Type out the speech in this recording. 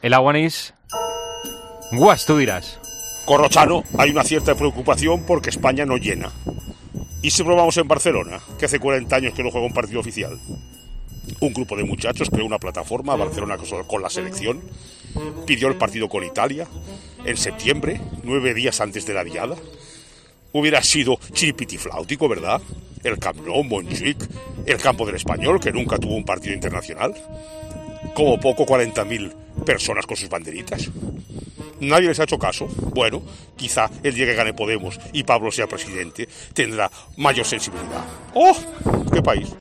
El Aguanís. Guas, tú dirás. Corrochano, hay una cierta preocupación porque España no llena. ¿Y si probamos en Barcelona, que hace 40 años que no juega un partido oficial? Un grupo de muchachos creó una plataforma, Barcelona con la selección, pidió el partido con Italia, en septiembre, 9 días antes de la diada. Hubiera sido chiripitifláutico, ¿verdad? El Camp Nou, Montjuic, el campo del Español, que nunca tuvo un partido internacional. Como poco 40.000 personas con sus banderitas. Nadie les ha hecho caso. Bueno, quizá el día que gane Podemos y Pablo sea presidente, tendrá mayor sensibilidad. ¡Oh! ¡Qué país!